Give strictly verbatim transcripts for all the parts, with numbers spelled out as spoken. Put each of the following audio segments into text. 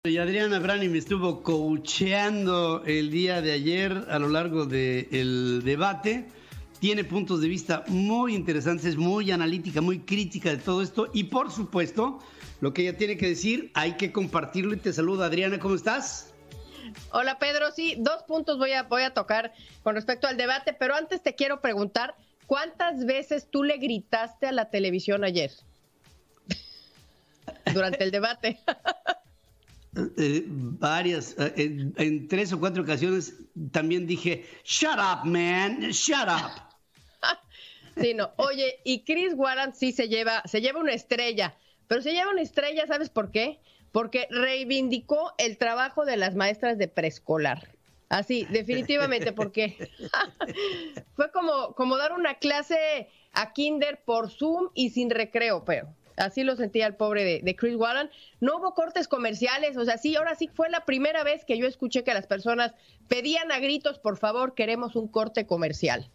Y Adriana Brani me estuvo coacheando el día de ayer a lo largo del debate. Tiene puntos de vista muy interesantes, muy analítica, muy crítica de todo esto. Y por supuesto, lo que ella tiene que decir, hay que compartirlo. Y te saludo, Adriana, ¿cómo estás? Hola, Pedro. Sí, dos puntos voy a, voy a tocar con respecto al debate, pero antes te quiero preguntar, ¿cuántas veces tú le gritaste a la televisión ayer? Durante el debate. Eh, varias, eh, en, en tres o cuatro ocasiones también dije, shut up, man, shut up. Sí, no. Oye, y Chris Wallace sí se lleva, se lleva una estrella, pero se lleva una estrella, ¿sabes por qué? Porque reivindicó el trabajo de las maestras de preescolar. Así, definitivamente, porque fue como, como dar una clase a kinder por Zoom y sin recreo, pero así lo sentía el pobre de, de Chris Wallace. No hubo cortes comerciales, o sea, sí, ahora sí fue la primera vez que yo escuché que las personas pedían a gritos, por favor, queremos un corte comercial.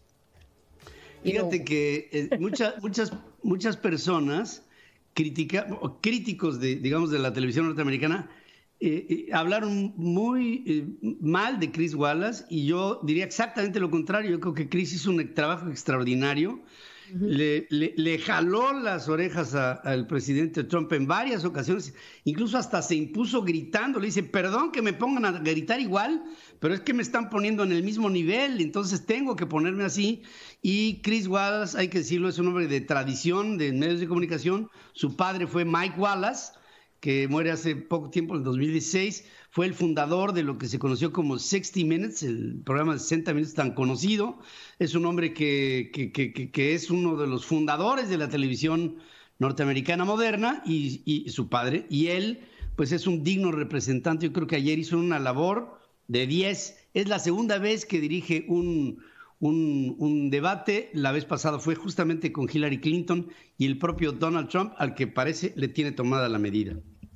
Y Fíjate no... que eh, muchas, muchas, muchas personas critica, críticos de, digamos, de la televisión norteamericana, eh, eh, hablaron muy eh, mal de Chris Wallace, y yo diría exactamente lo contrario. Yo creo que Chris hizo un trabajo extraordinario. Uh-huh. Le, le, le jaló las orejas al presidente Trump en varias ocasiones, incluso hasta se impuso gritando. Le dice, perdón que me pongan a gritar igual, pero es que me están poniendo en el mismo nivel, entonces tengo que ponerme así. Y Chris Wallace, hay que decirlo, es un hombre de tradición de medios de comunicación. Su padre fue Mike Wallace, que muere hace poco tiempo, en el dos mil dieciséis, fue el fundador de lo que se conoció como sesenta Minutes, el programa de sesenta minutos tan conocido. Es un hombre que, que, que, que es uno de los fundadores de la televisión norteamericana moderna, y, y su padre, y él pues es un digno representante. Yo creo que ayer hizo una labor de diez. Es la segunda vez que dirige un, un, un debate. La vez pasada fue justamente con Hillary Clinton y el propio Donald Trump, al que parece le tiene tomada la medida.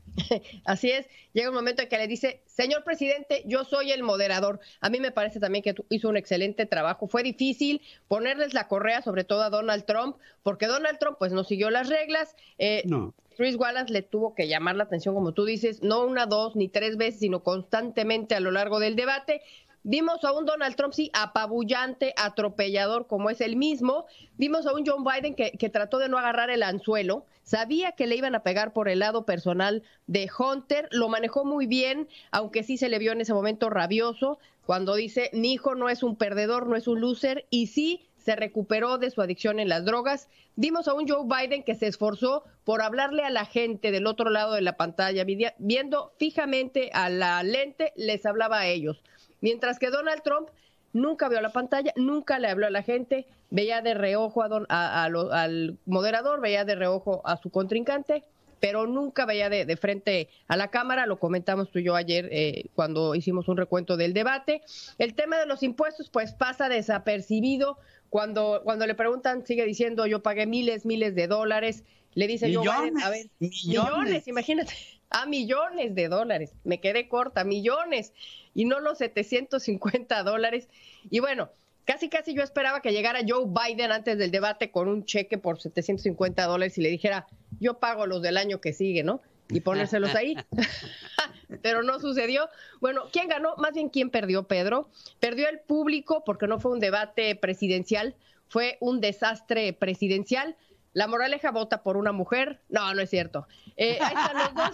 Así es, llega un momento en que le dice, señor presidente, yo soy el moderador. A mí me parece también que hizo un excelente trabajo. Fue difícil ponerles la correa, sobre todo a Donald Trump, porque Donald Trump pues no siguió las reglas. Eh, no. Chris Wallace le tuvo que llamar la atención, como tú dices, no una, dos, ni tres veces, sino constantemente a lo largo del debate. Vimos a un Donald Trump, sí, apabullante, atropellador, como es él mismo. Vimos a un Joe Biden que, que trató de no agarrar el anzuelo. Sabía que le iban a pegar por el lado personal de Hunter. Lo manejó muy bien, aunque sí se le vio en ese momento rabioso, cuando dice, mi hijo no es un perdedor, no es un loser, y sí se recuperó de su adicción en las drogas. Vimos a un Joe Biden que se esforzó por hablarle a la gente del otro lado de la pantalla, viendo fijamente a la lente, les hablaba a ellos. Mientras que Donald Trump nunca vio la pantalla, nunca le habló a la gente, veía de reojo a don, a, a lo, al moderador, veía de reojo a su contrincante, pero nunca veía de, de frente a la cámara. Lo comentamos tú y yo ayer eh, cuando hicimos un recuento del debate. El tema de los impuestos pues pasa desapercibido. Cuando, cuando le preguntan, sigue diciendo, yo pagué miles, miles de dólares. Le dice yo, a ver, millones, millones, imagínate. A millones de dólares, me quedé corta, millones, y no los setecientos cincuenta dólares. Y bueno, casi casi yo esperaba que llegara Joe Biden antes del debate con un cheque por setecientos cincuenta dólares y le dijera, yo pago los del año que sigue, ¿no? Y ponérselos ahí. Pero no sucedió. Bueno, ¿quién ganó? Más bien, ¿quién perdió, Pedro? Perdió el público, porque no fue un debate presidencial, fue un desastre presidencial. La moraleja, vota por una mujer. No, no es cierto. Eh, ahí están los dos.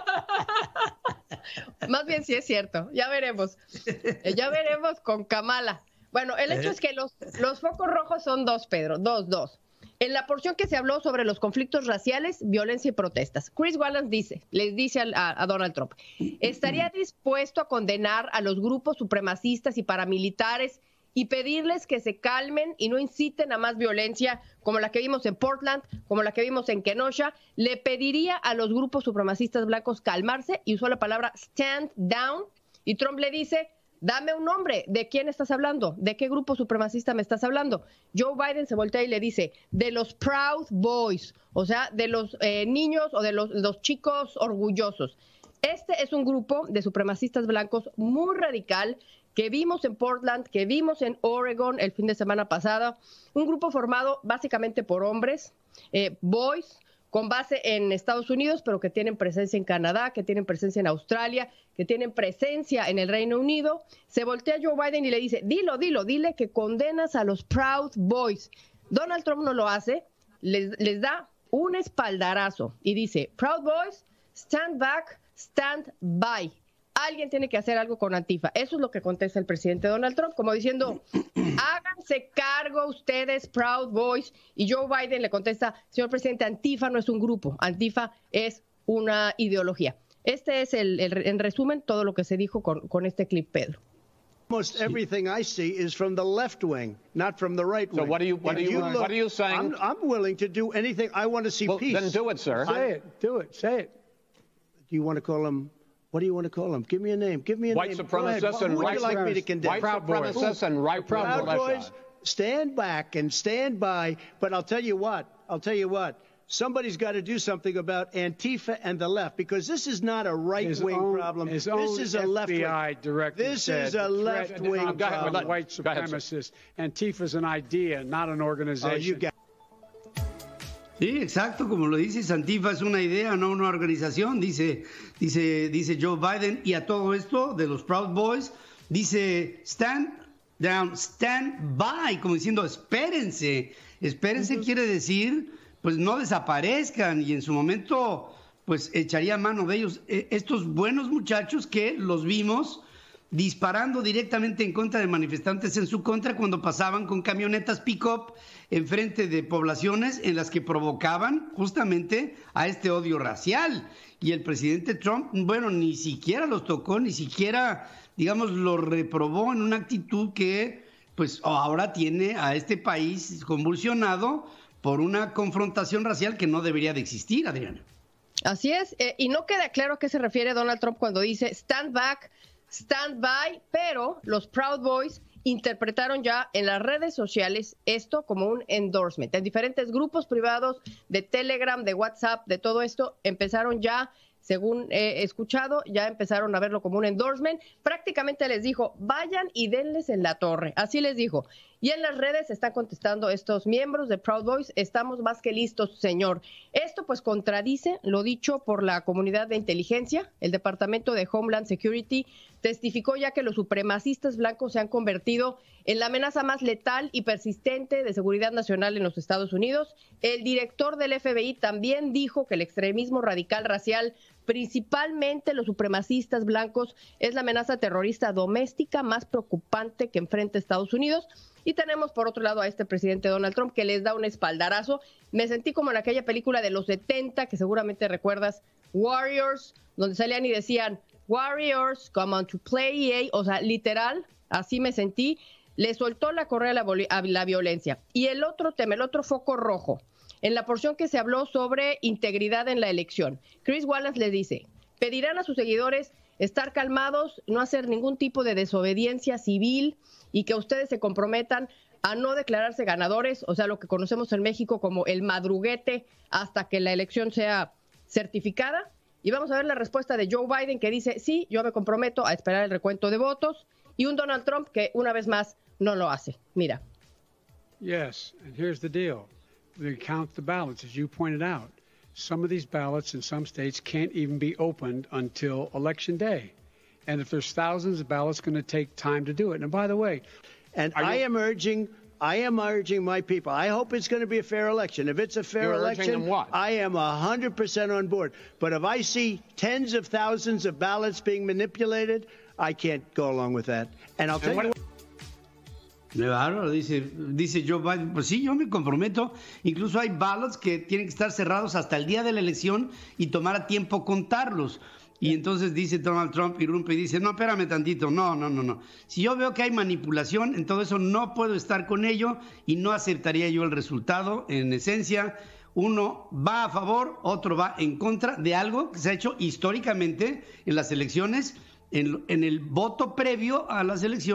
Más bien sí es cierto. Ya veremos. Eh, ya veremos con Kamala. Bueno, el hecho es que los, los focos rojos son dos, Pedro. Dos, dos. En la porción que se habló sobre los conflictos raciales, violencia y protestas, Chris Wallace dice, les dice a, a Donald Trump, estaría dispuesto a condenar a los grupos supremacistas y paramilitares y pedirles que se calmen y no inciten a más violencia como la que vimos en Portland, como la que vimos en Kenosha. Le pediría a los grupos supremacistas blancos calmarse y usó la palabra stand down. Y Trump le dice, dame un nombre, ¿de quién estás hablando? ¿De qué grupo supremacista me estás hablando? Joe Biden se voltea y le dice, de los Proud Boys, o sea, de los eh, niños o de los, los chicos orgullosos. Este es un grupo de supremacistas blancos muy radical que vimos en Portland, que vimos en Oregon el fin de semana pasado, un grupo formado básicamente por hombres, eh, boys, con base en Estados Unidos, pero que tienen presencia en Canadá, que tienen presencia en Australia, que tienen presencia en el Reino Unido. Se voltea Joe Biden y le dice, dilo, dilo, dile que condenas a los Proud Boys. Donald Trump no lo hace, les, les da un espaldarazo y dice, Proud Boys, stand back, stand by. Alguien tiene que hacer algo con Antifa. Eso es lo que contesta el presidente Donald Trump, como diciendo, háganse cargo ustedes, Proud Boys. Y Joe Biden le contesta, señor presidente, Antifa no es un grupo, Antifa es una ideología. Este es, el, el en resumen, todo lo que se dijo con, con este clip, Pedro. Almost everything I see is from the left wing, not from the right wing. So what are you what are you, you look, what are you saying? I'm, I'm willing to do anything. I want to see well, peace. Then do it, sir. Say it. Do it. Say it. Do you want to call them? What do you want to call them? Give me a name. Give me a white name. Supremacists and Who right, would you like me to condemn? White Proud supremacists boys. And right Proud Boys. Stand back and stand by. But I'll tell you what. I'll tell you what. Somebody's got to do something about Antifa and the left, because this is not a right-wing own, problem. This is a left-wing. F B I director This said is a left-wing problem. Ahead, white supremacists. Antifa's an idea, not an organization. Oh, you got Sí, exacto, como lo dices, Antifa es una idea, no una organización, dice, dice, dice Joe Biden. Y a todo esto de los Proud Boys, dice stand down, stand by, como diciendo espérense, espérense. Uh-huh. Quiere decir, pues no desaparezcan, y en su momento, pues echaría mano de ellos. Estos buenos muchachos que los vimos disparando directamente en contra de manifestantes en su contra cuando pasaban con camionetas pick-up enfrente de poblaciones en las que provocaban justamente a este odio racial. Y el presidente Trump, bueno, ni siquiera los tocó, ni siquiera, digamos, los reprobó en una actitud que, pues, ahora tiene a este país convulsionado por una confrontación racial que no debería de existir, Adriana. Así es, eh, y no queda claro a qué se refiere Donald Trump cuando dice stand back, stand by, pero los Proud Boys interpretaron ya en las redes sociales esto como un endorsement. En diferentes grupos privados de Telegram, de WhatsApp, de todo esto, empezaron ya, según he escuchado, ya empezaron a verlo como un endorsement. Prácticamente les dijo, vayan y denles en la torre. Así les dijo. Y en las redes están contestando estos miembros de Proud Boys, estamos más que listos, señor. Esto pues contradice lo dicho por la comunidad de inteligencia. El Departamento de Homeland Security testificó ya que los supremacistas blancos se han convertido en la amenaza más letal y persistente de seguridad nacional en los Estados Unidos. El director del F B I también dijo que el extremismo radical racial, principalmente los supremacistas blancos, es la amenaza terrorista doméstica más preocupante que enfrenta Estados Unidos. Y tenemos por otro lado a este presidente Donald Trump que les da un espaldarazo. Me sentí como en aquella película de los setenta que seguramente recuerdas, Warriors, donde salían y decían, Warriors, come on to play, o sea, literal, así me sentí. Le soltó la correa a la, a la violencia. Y el otro tema, el otro foco rojo, en la porción que se habló sobre integridad en la elección. Chris Wallace le dice, pedirán a sus seguidores estar calmados, no hacer ningún tipo de desobediencia civil y que ustedes se comprometan a no declararse ganadores, o sea, lo que conocemos en México como el madruguete hasta que la elección sea certificada. Y vamos a ver la respuesta de Joe Biden que dice, sí, yo me comprometo a esperar el recuento de votos, y un Donald Trump que una vez más no lo hace. Mira. Yes, and here's the deal. They count the ballots, as you pointed out. Some of these ballots in some states can't even be opened until Election Day. And if there's thousands of ballots, it's going to take time to do it. And by the way, and I am urging, I am urging my people. I hope it's going to be a fair election. If it's a fair You're election, I am one hundred percent on board. But if I see tens of thousands of ballots being manipulated, I can't go along with that. And I'll tell you. Claro, dice, dice Joe Biden, pues sí, yo me comprometo. Incluso hay ballots que tienen que estar cerrados hasta el día de la elección y tomar a tiempo contarlos. Y entonces dice Donald Trump, irrumpe y dice, no, espérame tantito, no, no, no, no. Si yo veo que hay manipulación, en todo eso no puedo estar con ello y no aceptaría yo el resultado. En esencia, uno va a favor, otro va en contra de algo que se ha hecho históricamente en las elecciones, en, en el voto previo a las elecciones.